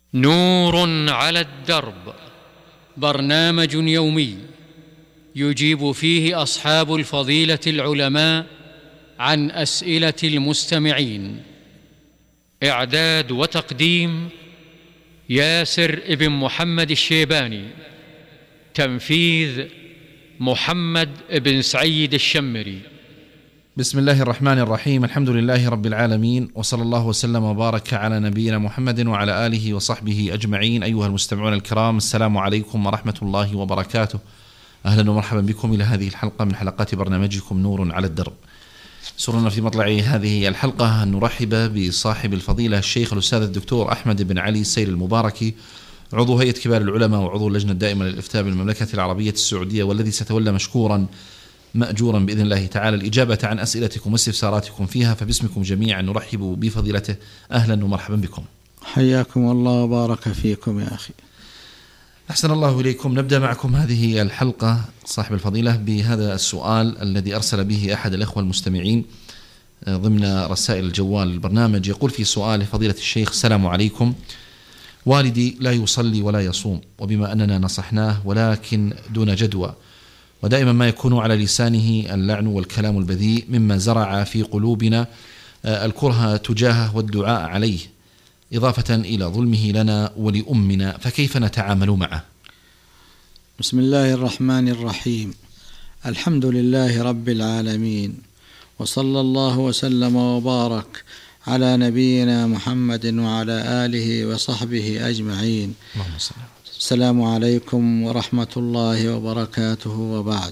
نور على الدرب، برنامج يومي يجيب فيه أصحاب الفضيلة العلماء عن أسئلة المستمعين. إعداد وتقديم ياسر ابن محمد الشيباني. تنفيذ محمد بن سعيد الشمري. بسم الله الرحمن الرحيم. الحمد لله رب العالمين، وصلى الله وسلم وبارك على نبينا محمد وعلى آله وصحبه أجمعين. أيها المستمعون الكرام، السلام عليكم ورحمة الله وبركاته. أهلا ومرحبا بكم إلى هذه الحلقة من حلقات برنامجكم نور على الدرب. سرنا في مطلع هذه الحلقة أن نرحب بصاحب الفضيلة الشيخ الأستاذ الدكتور أحمد بن علي السير المباركي، عضو هيئة كبار العلماء وعضو اللجنة الدائمة للإفتاء بالمملكة العربية السعودية، والذي سيتولى مشكورا مأجورا بإذن الله تعالى الإجابة عن أسئلتكم واستفساراتكم فيها، فباسمكم جميعا نرحب بفضيلته. أهلا ومرحبا بكم. حياكم الله وبارك فيكم يا أخي. أحسن الله إليكم. نبدأ معكم هذه الحلقة صاحب الفضيلة بهذا السؤال الذي أرسل به أحد الأخوة المستمعين ضمن رسائل الجوال البرنامج. يقول في سؤال فضيلة الشيخ: السلام عليكم، والدي لا يصلي ولا يصوم، وبما أننا نصحناه ولكن دون جدوى، ودائما ما يكون على لسانه اللعن والكلام البذيء مما زرع في قلوبنا الكره تجاهه والدعاء عليه، إضافة إلى ظلمه لنا ولأمنا، فكيف نتعامل معه؟ بسم الله الرحمن الرحيم. الحمد لله رب العالمين، وصلى الله وسلم وبارك على نبينا محمد وعلى آله وصحبه أجمعين. السلام عليكم ورحمة الله وبركاته. وبعد،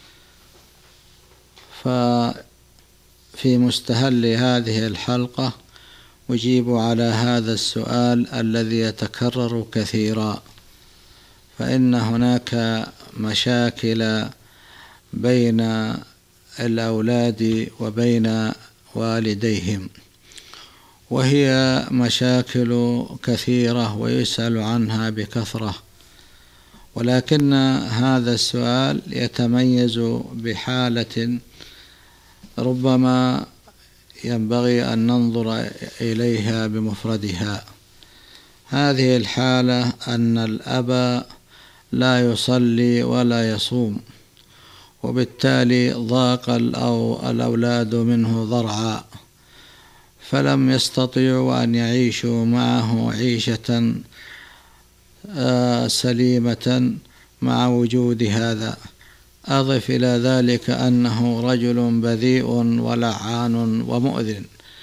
ففي مستهل هذه الحلقة أجيب على هذا السؤال الذي يتكرر كثيرا، فإن هناك مشاكل بين الأولاد وبين والديهم، وهي مشاكل كثيرة ويسأل عنها بكثرة، ولكن هذا السؤال يتميز بحالة ربما ينبغي أن ننظر إليها بمفردها. هذه الحالة أن الأب لا يصلي ولا يصوم، وبالتالي ضاق الأولاد منه ضرعا، فلم يستطيعوا أن يعيشوا معه عيشة سليمة مع وجود هذا. أضف إلى ذلك أنه رجل بذيء ولعان ومؤذن.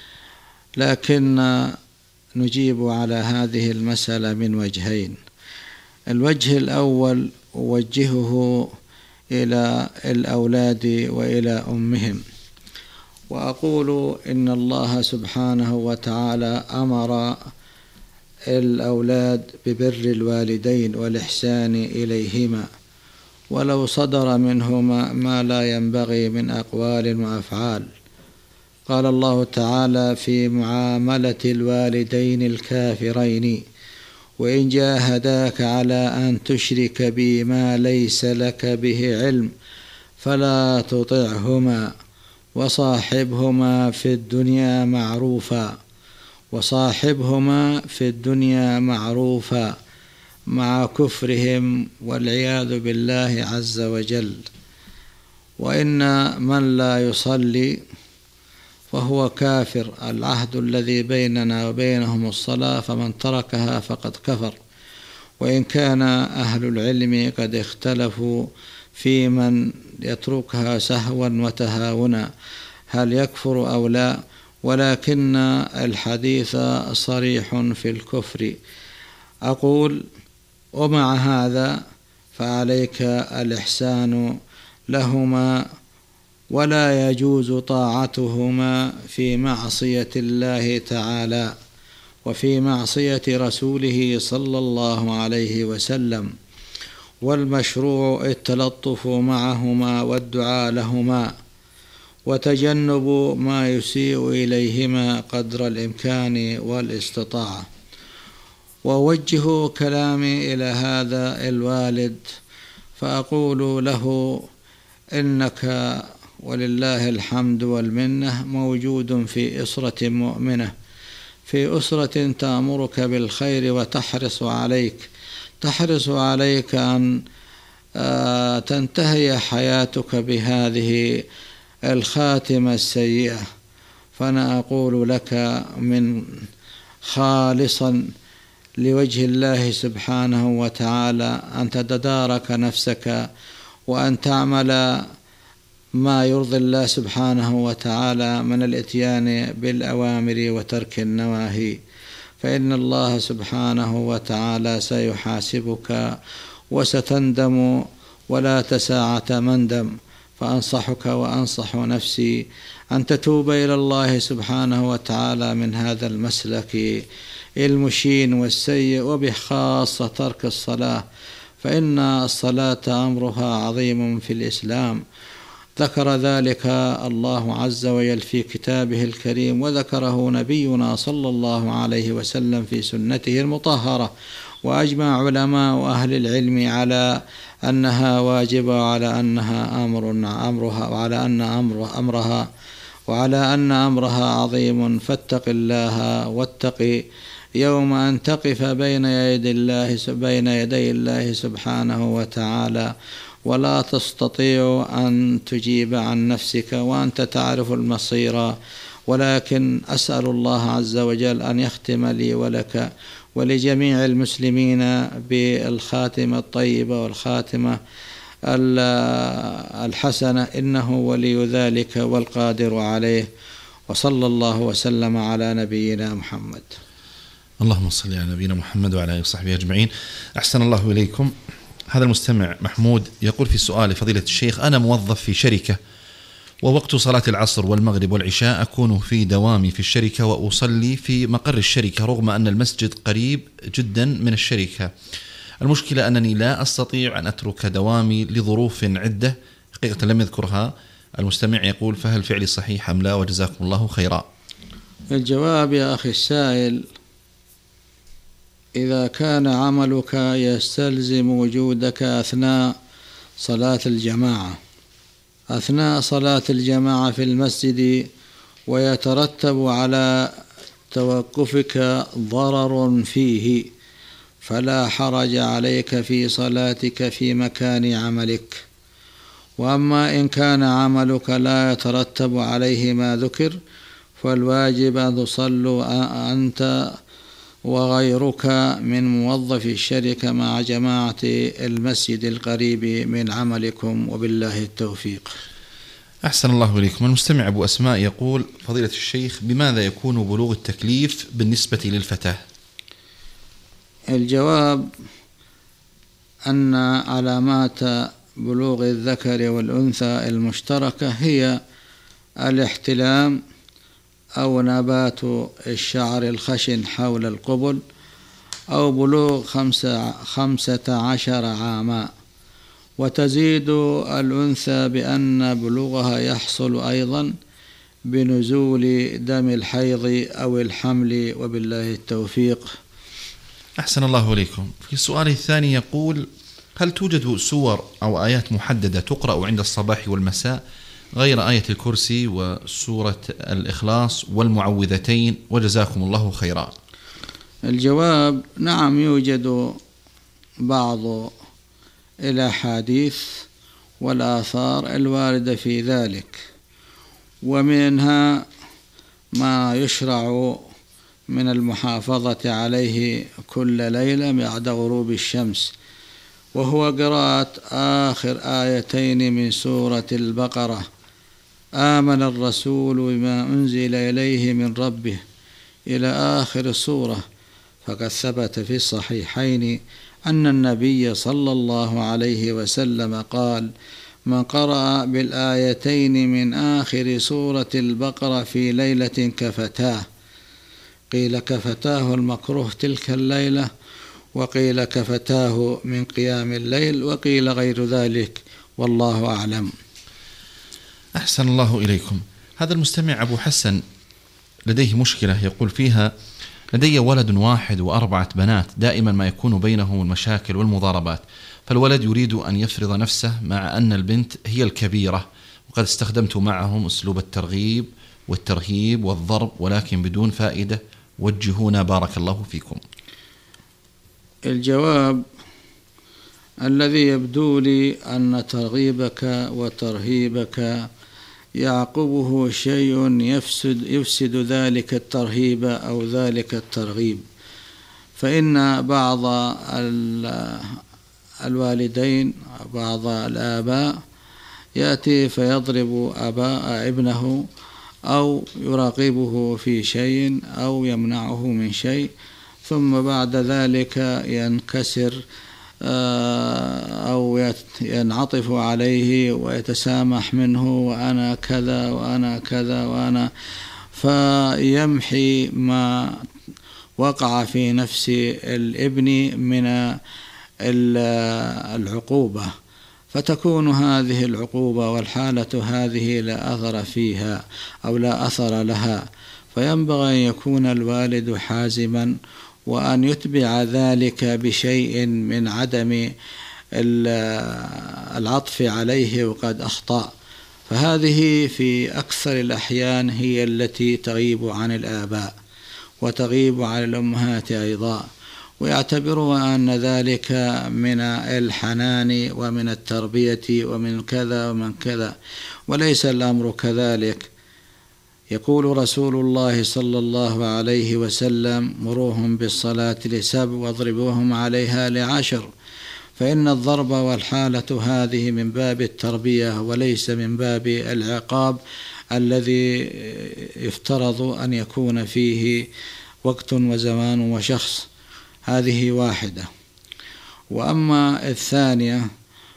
لكن نجيب على هذه المسألة من وجهين. الوجه الأول أوجهه إلى الأولاد وإلى أمهم، وأقول إن الله سبحانه وتعالى أمر الأولاد ببر الوالدين والإحسان إليهما، ولو صدر منهما ما لا ينبغي من أقوال وأفعال. قال الله تعالى في معاملة الوالدين الكافرين: وإن جاهداك على أن تشرك بي ما ليس لك به علم فلا تطعهما وصاحبهما في الدنيا معروفا، مع كفرهم والعياذ بالله عز وجل. وإن من لا يصلي فهو كافر. العهد الذي بيننا وبينهم الصلاة، فمن تركها فقد كفر. وإن كان أهل العلم قد اختلفوا في من يتركها سهوا وتهاونا هل يكفر أو لا، ولكن الحديث صريح في الكفر. أقول: ومع هذا فعليك الإحسان لهما، ولا يجوز طاعتهما في معصية الله تعالى وفي معصية رسوله صلى الله عليه وسلم، والمشروع التلطف معهما والدعاء لهما، وتجنب ما يسيء إليهما قدر الإمكان والاستطاعة. وأوجه كلامي إلى هذا الوالد فأقول له: إنك ولله الحمد والمنة موجود في أسرة مؤمنة، في أسرة تأمرك بالخير وتحرص عليك أن تنتهي حياتك بهذه الخاتمة السيئة، فأنا أقول لك من خالصا لوجه الله سبحانه وتعالى أن تتدارك نفسك وأن تعمل ما يرضي الله سبحانه وتعالى من الإتيان بالأوامر وترك النواهي، فإن الله سبحانه وتعالى سيحاسبك وستندم ولا تساعة مندم. فأنصحك وأنصح نفسي أن تتوب إلى الله سبحانه وتعالى من هذا المسلك المشين والسيء، وبخاصة ترك الصلاة، فإن الصلاة أمرها عظيم في الإسلام. ذكر ذلك الله عز وجل في كتابه الكريم، وذكره نبينا صلى الله عليه وسلم في سنته المطهرة، وأجمع علماء أهل العلم على أنها واجبة وعلى أنها وعلى أن أمرها عظيم. فاتق الله واتق يوم أن تقف بين يدي الله سبحانه وتعالى ولا تستطيع أن تجيب عن نفسك وأنت تعرف المصير، ولكن أسأل الله عز وجل أن يختم لي ولك ولجميع المسلمين بالخاتمة الطيبة والخاتمة الحسنة، إنه ولي ذلك والقادر عليه. وصلى الله وسلم على نبينا محمد. اللهم صل على نبينا محمد وعلى آله وصحبه أجمعين. أحسن الله إليكم. هذا المستمع محمود يقول في سؤال فضيلة الشيخ: أنا موظف في شركة، ووقت صلاة العصر والمغرب والعشاء أكون في دوامي في الشركة وأصلي في مقر الشركة، رغم أن المسجد قريب جدا من الشركة. المشكلة أنني لا أستطيع أن أترك دوامي لظروف عدة حقيقة لم يذكرها المستمع. يقول: فهل فعلي صحيح أم لا؟ وجزاكم الله خيرا. الجواب يا أخي السائل: إذا كان عملك يستلزم وجودك أثناء صلاة الجماعة في المسجد ويترتب على توقفك ضرر فيه، فلا حرج عليك في صلاتك في مكان عملك. وأما إن كان عملك لا يترتب عليه ما ذكر، فالواجب أن تصلوا أنت وغيرك من موظف الشركة مع جماعة المسجد القريب من عملكم، وبالله التوفيق. أحسن الله إليكم. المستمع أبو أسماء يقول: فضيلة الشيخ، بماذا يكون بلوغ التكليف بالنسبة للفتاة؟ الجواب أن علامات بلوغ الذكر والأنثى المشتركة هي الاحتلام أو نبات الشعر الخشن حول القبل، أو بلوغ 15 عاما. وتزيد الأنثى بأن بلوغها يحصل أيضا بنزول دم الحيض أو الحمل، وبالله التوفيق. أحسن الله إليكم. في السؤال الثاني يقول: هل توجد سور أو آيات محددة تقرأ عند الصباح والمساء غير آية الكرسي وسورة الإخلاص والمعوذتين؟ وجزاكم الله خيرا. الجواب: نعم، يوجد بعض الأحاديث والآثار الواردة في ذلك، ومنها ما يشرع من المحافظة عليه كل ليلة بعد غروب الشمس، وهو قراءة آخر آيتين من سورة البقرة: آمن الرسول بما أنزل إليه من ربه إلى آخر السورة. فقد ثبت في الصحيحين أن النبي صلى الله عليه وسلم قال: من قرأ بالآيتين من آخر سورة البقرة في ليلة كفتاه. قيل كفتاه المكروه تلك الليلة، وقيل كفتاه من قيام الليل، وقيل غير ذلك، والله أعلم. أحسن الله إليكم. هذا المستمع أبو حسن لديه مشكلة يقول فيها: لدي ولد واحد و4 بنات، دائما ما يكون بينهم المشاكل والمضاربات، فالولد يريد أن يفرض نفسه مع أن البنت هي الكبيرة، وقد استخدمت معهم أسلوب الترغيب والترهيب والضرب ولكن بدون فائدة، وجهونا بارك الله فيكم. الجواب: الذي يبدو لي أن ترغيبك وترهيبك يعقبه شيء يفسد ذلك الترهيب أو ذلك الترغيب، فإن بعض الوالدين بعض الآباء يأتي فيضرب ابنه أو يراقبه في شيء أو يمنعه من شيء، ثم بعد ذلك ينكسر أو ينعطف عليه ويتسامح منه، وأنا كذا وأنا كذا وأنا، فيمحي ما وقع في نفس الابن من العقوبة، فتكون هذه العقوبة والحالة هذه لا أثر فيها أو لا أثر لها. فينبغي أن يكون الوالد حازما وأن يتبع ذلك بشيء من عدم العطف عليه وقد أخطأ، فهذه في أكثر الأحيان هي التي تغيب عن الآباء وتغيب عن الأمهات أيضا، ويعتبرون أن ذلك من الحنان ومن التربية ومن كذا ومن كذا، وليس الأمر كذلك. يقول رسول الله صلى الله عليه وسلم: مروهم بالصلاة ل7 واضربوهم عليها ل10، فإن الضرب والحالة هذه من باب التربية وليس من باب العقاب الذي يفترض أن يكون فيه وقت وزمان وشخص. هذه واحدة. وأما الثانية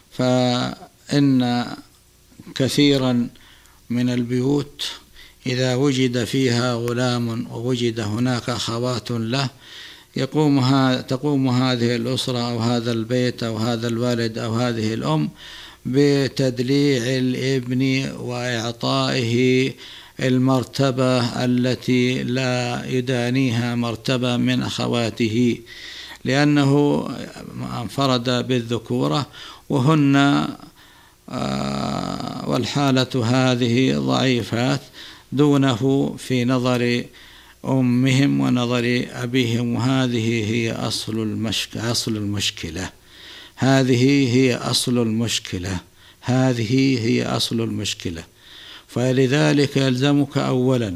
فإن كثيرا من البيوت إذا وجد فيها غلام ووجد هناك أخوات له تقوم هذه الأسرة أو هذا البيت أو هذا الوالد أو هذه الأم بتدليع الابن وإعطائه المرتبة التي لا يدانيها مرتبة من أخواته، لأنه انفرد بالذكورة وهن والحالة هذه ضعيفات دونه في نظر أمهم ونظر أبيهم، وهذه هي أصل المشكلة. هذه هي أصل المشكلة. فلذلك يلزمك أولا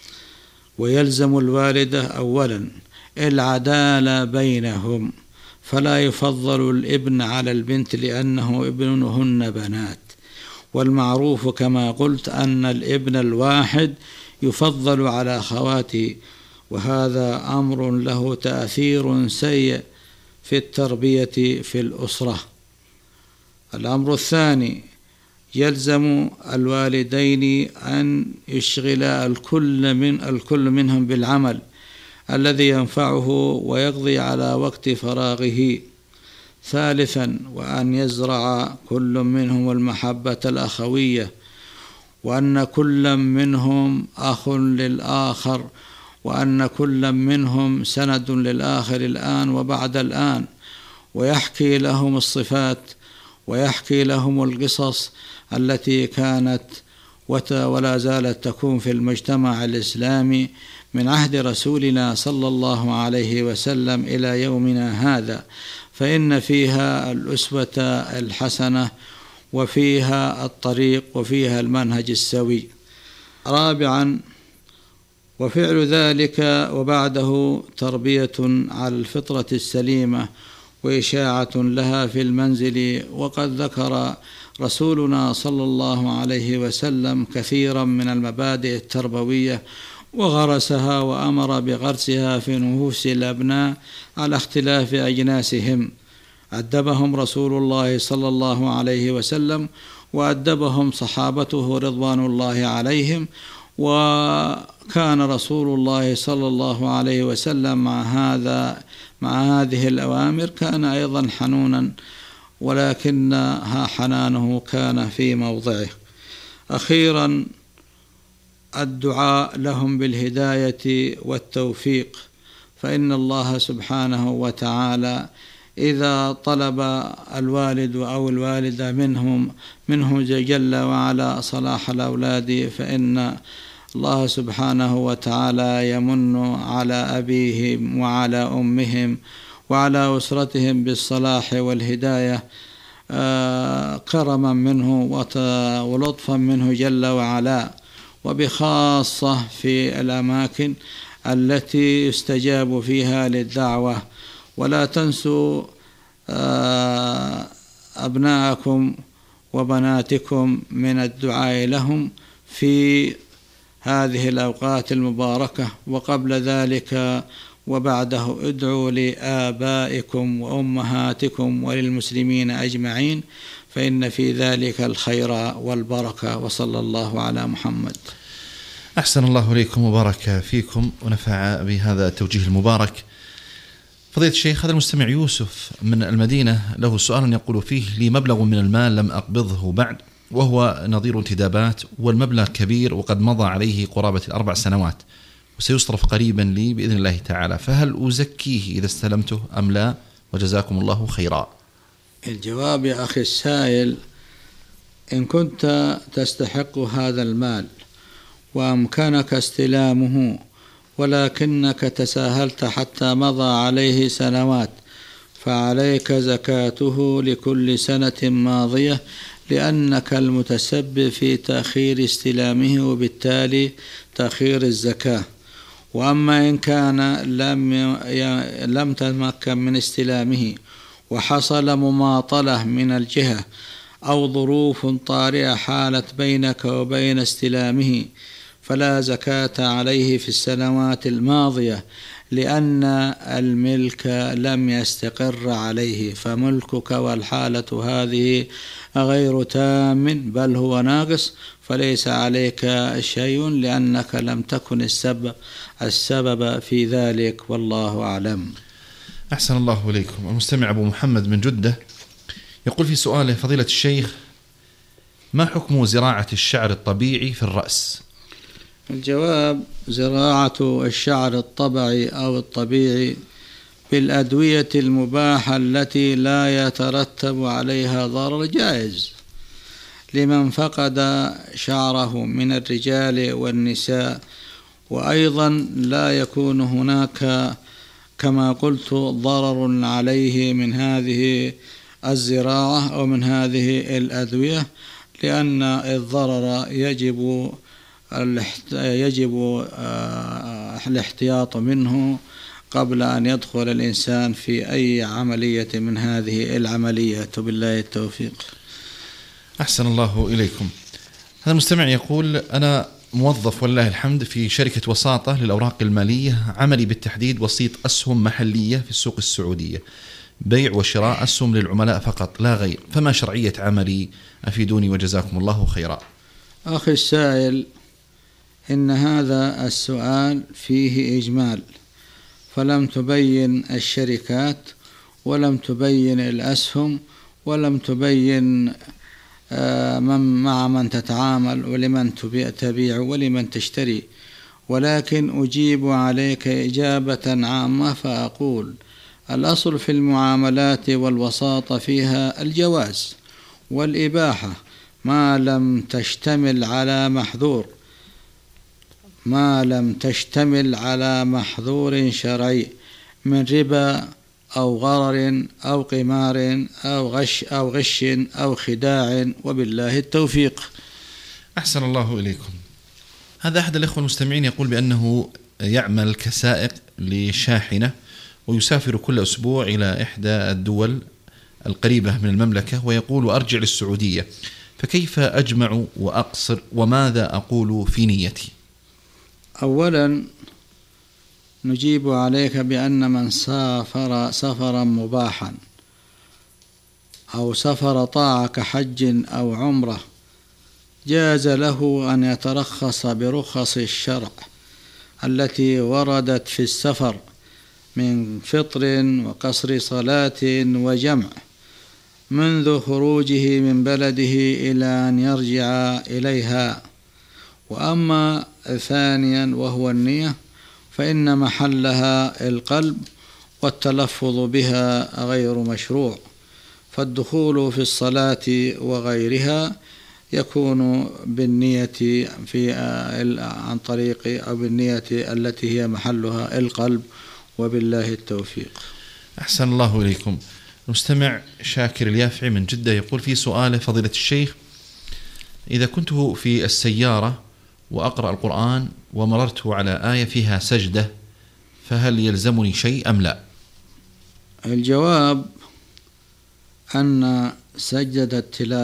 ويلزم الوالدة أولا العدالة بينهم، فلا يفضل الابن على البنت لأنه ابنهن بنات، والمعروف كما قلت أن الابن الواحد يفضل على أخواته، وهذا أمر له تأثير سيء في التربية في الأسرة. الأمر الثاني: يلزم الوالدين أن يشغل الكل منهم بالعمل الذي ينفعه ويقضي على وقت فراغه. ثالثا: وأن يزرع كل منهم المحبة الأخوية، وأن كل منهم أخ للآخر، وأن كل منهم سند للآخر الآن وبعد الآن، ويحكي لهم الصفات ويحكي لهم القصص التي كانت ولا زالت تكون في المجتمع الإسلامي من عهد رسولنا صلى الله عليه وسلم إلى يومنا هذا، فإن فيها الأسوة الحسنة وفيها الطريق وفيها المنهج السوي. رابعا: وفعل ذلك وبعده تربية على الفطرة السليمة وإشاعة لها في المنزل. وقد ذكر رسولنا صلى الله عليه وسلم كثيرا من المبادئ التربوية وغرسها وأمر بغرسها في نفوس الأبناء على اختلاف أجناسهم. أدبهم رسول الله صلى الله عليه وسلم وأدبهم صحابته رضوان الله عليهم، وكان رسول الله صلى الله عليه وسلم مع هذه الأوامر كان أيضا حنونا، ولكنها حنانه كان في موضعه. أخيرا: الدعاء لهم بالهداية والتوفيق، فإن الله سبحانه وتعالى إذا طلب الوالد أو الوالدة منه جل وعلا صلاح الأولاد، فإن الله سبحانه وتعالى يمن على أبيهم وعلى أمهم وعلى أسرتهم بالصلاح والهداية كرما منه ولطفا منه جل وعلا، وبخاصة في الأماكن التي يستجاب فيها للدعوة. ولا تنسوا أبناءكم وبناتكم من الدعاء لهم في هذه الأوقات المباركة، وقبل ذلك وبعده ادعوا لآبائكم وأمهاتكم وللمسلمين أجمعين، فإن في ذلك الخير والبركة. وصلى الله على محمد. أحسن الله إليكم وبارك فيكم ونفع بهذا التوجيه المبارك. فضيلة الشيخ، هذا المستمع يوسف من المدينة له سؤال يقول فيه: لي مبلغ من المال لم أقبضه بعد، وهو نظير انتدابات، والمبلغ كبير وقد مضى عليه قرابة 4 سنوات، وسيصرف قريبا لي بإذن الله تعالى، فهل أزكيه إذا استلمته أم لا؟ وجزاكم الله خيرا. الجواب يا أخي السائل: إن كنت تستحق هذا المال وأمكنك استلامه ولكنك تساهلت حتى مضى عليه سنوات، فعليك زكاته لكل سنة ماضية، لأنك المتسبب في تأخير استلامه وبالتالي تأخير الزكاة. وأما إن كان لم تتمكن من استلامه وحصل مماطلة من الجهة أو ظروف طارئة حالت بينك وبين استلامه، فلا زكاة عليه في السنوات الماضية، لأن الملك لم يستقر عليه، فملكك والحالة هذه غير تام بل هو ناقص، فليس عليك شيء لأنك لم تكن السبب في ذلك، والله أعلم. أحسن الله إليكم. المستمع أبو محمد من جدة يقول في سؤاله: فضيلة الشيخ، ما حكم زراعة الشعر الطبيعي في الرأس؟ الجواب: زراعة الشعر الطبيعي أو الطبيعي بالأدوية المباحة التي لا يترتب عليها ضرر جائز لمن فقد شعره من الرجال والنساء، وأيضا لا يكون هناك كما قلت ضرر عليه من هذه الزراعة أو من هذه الأدوية، لأن الضرر يجب الاحتياط منه قبل أن يدخل الإنسان في أي عملية من هذه العمليات، بالله التوفيق. أحسن الله إليكم. هذا المستمع يقول: أنا موظف والله الحمد في شركة وساطة للأوراق المالية، عملي بالتحديد وسيط أسهم محلية في السوق السعودية، بيع وشراء أسهم للعملاء فقط لا غير، فما شرعية عملي؟ أفيدوني وجزاكم الله خيرا. أخي السائل، إن هذا السؤال فيه إجمال، فلم تبين الشركات ولم تبين الأسهم ولم تبين مع من تتعامل ولمن تبيع ولمن تشتري، ولكن أجيب عليك إجابة عامة فأقول: الأصل في المعاملات والوساطة فيها الجواز والإباحة ما لم تشتمل على محظور شرعي من ربا أو غرر أو قمار أو غش أو خداع، وبالله التوفيق. أحسن الله إليكم. هذا أحد الأخوة المستمعين يقول بأنه يعمل كسائق لشاحنة ويسافر كل أسبوع إلى إحدى الدول القريبة من المملكة، ويقول: أرجع للسعودية، فكيف أجمع وأقصر وماذا أقول في نيتي؟ أولا نجيب عليك بأن من سافر سفرا مباحا أو سفر طاعة كحج أو عمرة جاز له أن يترخص برخص الشرع التي وردت في السفر من فطر وقصر صلاة وجمع منذ خروجه من بلده إلى أن يرجع إليها. وأما ثانيا وهو النية، فإن محلها القلب والتلفظ بها غير مشروع، فالدخول في الصلاة وغيرها يكون بالنية عن طريق أو بالنية التي هي محلها القلب، وبالله التوفيق. أحسن الله إليكم. مستمع شاكر اليافعي من جدة يقول في سؤاله: فضيلة الشيخ، إذا كنت في السيارة وأقرأ القرآن ومررت على آية فيها سجدة فهل يلزمني شيء أم لا؟ الجواب أن سجدة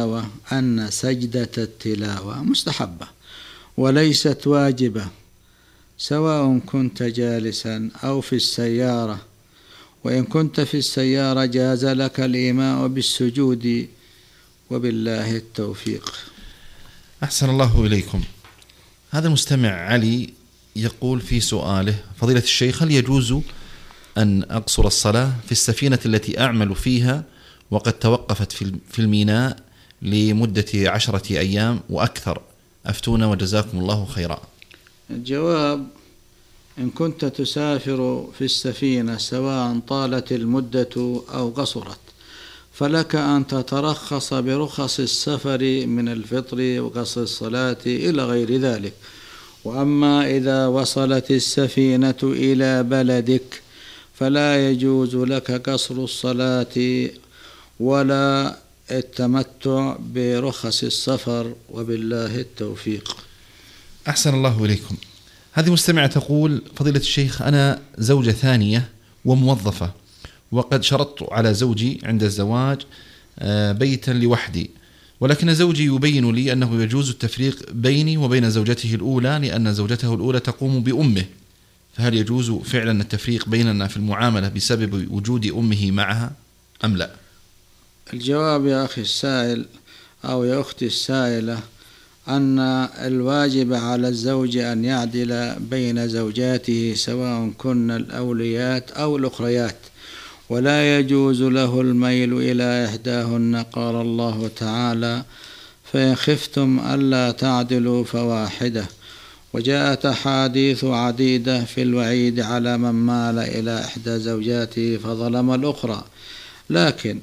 التلاوة مستحبة وليست واجبة، سواء كنت جالسا أو في السيارة، وإن كنت في السيارة جاز لك الإيماء بالسجود، وبالله التوفيق. أحسن الله إليكم. هذا المستمع علي يقول في سؤاله: فضيلة الشيخ، هل يجوز أن أقصر الصلاة في السفينة التي أعمل فيها وقد توقفت في الميناء لمدة 10 أيام وأكثر؟ أفتونا وجزاكم الله خيرا. الجواب: إن كنت تسافر في السفينة سواء طالت المدة أو قصرت فلك أن تترخص برخص السفر من الفطر وقصر الصلاة إلى غير ذلك. وأما إذا وصلت السفينة إلى بلدك فلا يجوز لك قصر الصلاة ولا التمتع برخص السفر، وبالله التوفيق. أحسن الله إليكم. هذه مستمعة تقول: فضيلة الشيخ، أنا زوجة ثانية وموظفة، وقد شرطت على زوجي عند الزواج بيتا لوحدي، ولكن زوجي يبين لي أنه يجوز التفريق بيني وبين زوجته الأولى لأن زوجته الأولى تقوم بأمه، فهل يجوز فعلا التفريق بيننا في المعاملة بسبب وجود أمه معها أم لا؟ الجواب يا أخي السائل أو يا أختي السائلة أن الواجب على الزوج أن يعدل بين زوجاته سواء كن الأوليات أو الأخريات، ولا يجوز له الميل إلى إحداهن. قال الله تعالى: فإن خفتم ألا تعدلوا فواحدة. وجاءت أحاديث عديدة في الوعيد على من مال إلى إحدى زوجاته فظلم الأخرى. لكن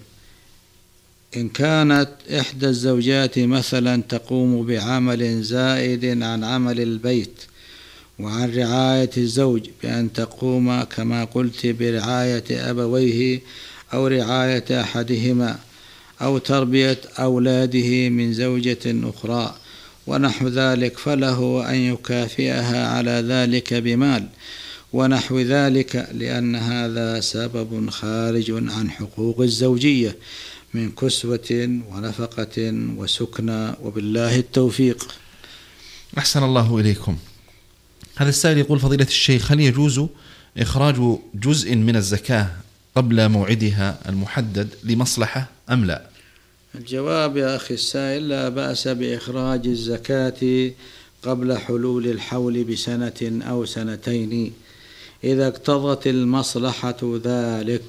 إن كانت إحدى الزوجات مثلا تقوم بعمل زائد عن عمل البيت وعن رعاية الزوج بأن تقوم كما قلت برعاية أبويه أو رعاية أحدهما أو تربية أولاده من زوجة أخرى ونحو ذلك، فله أن يكافئها على ذلك بمال ونحو ذلك، لأن هذا سبب خارج عن حقوق الزوجية من كسوة ونفقة وسكنى، وبالله التوفيق. أحسن الله إليكم. هذا السائل يقول: فضيلة الشيخ، هل يجوز إخراج جزء من الزكاة قبل موعدها المحدد لمصلحة أم لا؟ الجواب يا أخي السائل: لا بأس بإخراج الزكاة قبل حلول الحول بسنة أو سنتين إذا اقتضت المصلحة ذلك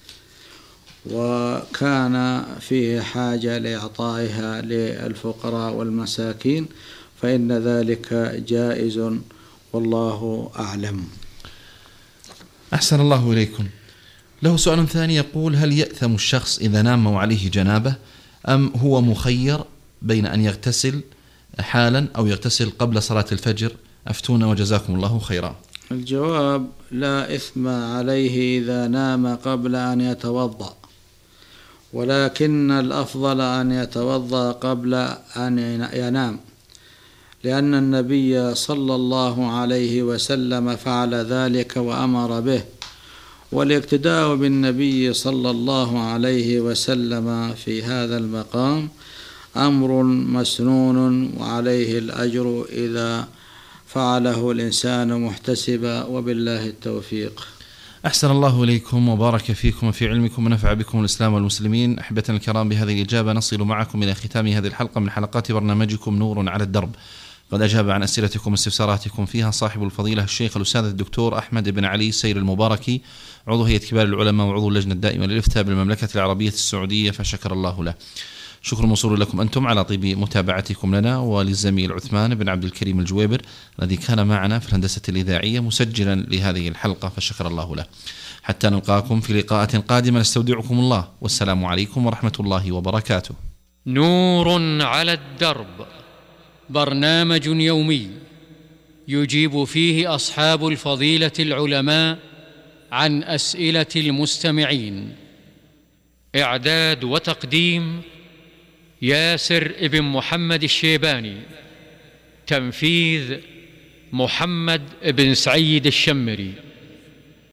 وكان فيه حاجة لإعطائها للفقراء والمساكين، فإن ذلك جائز، والله أعلم. أحسن الله إليكم. له سؤال ثاني يقول: هل يأثم الشخص إذا نام وعليه جنابة أم هو مخير بين أن يغتسل حالا أو يغتسل قبل صلاة الفجر؟ أفتونا وجزاكم الله خيرا. الجواب: لا إثم عليه إذا نام قبل أن يتوضأ، ولكن الأفضل أن يتوضأ قبل أن ينام، لأن النبي صلى الله عليه وسلم فعل ذلك وأمر به، والاقتداء بالنبي صلى الله عليه وسلم في هذا المقام أمر مسنون وعليه الأجر إذا فعله الإنسان محتسبا، وبالله التوفيق. أحسن الله إليكم وبارك فيكم وفي علمكم ونفع بكم الإسلام والمسلمين. أحبتنا الكرام، بهذه الإجابة نصل معكم إلى ختام هذه الحلقة من حلقات برنامجكم نور على الدرب. قد أجاب عن أسئلتكم واستفساراتكم فيها صاحب الفضيلة الشيخ الأستاذ الدكتور أحمد بن علي السير المباركي، عضو هيئة كبار العلماء وعضو اللجنة الدائمة للإفتاء بالمملكة العربية السعودية، فشكر الله له. شكر موصول لكم أنتم على طيب متابعتكم لنا، وللزميل عثمان بن عبد الكريم الجويبر الذي كان معنا في الهندسة الإذاعية مسجلا لهذه الحلقة، فشكر الله له. حتى نلقاكم في لقاءات قادمة نستودعكم الله، والسلام عليكم ورحمة الله وبركاته. نور على الدرب، برنامج يومي يجيب فيه أصحاب الفضيلة العلماء عن أسئلة المستمعين. إعداد وتقديم ياسر ابن محمد الشيباني. تنفيذ محمد بن سعيد الشمري.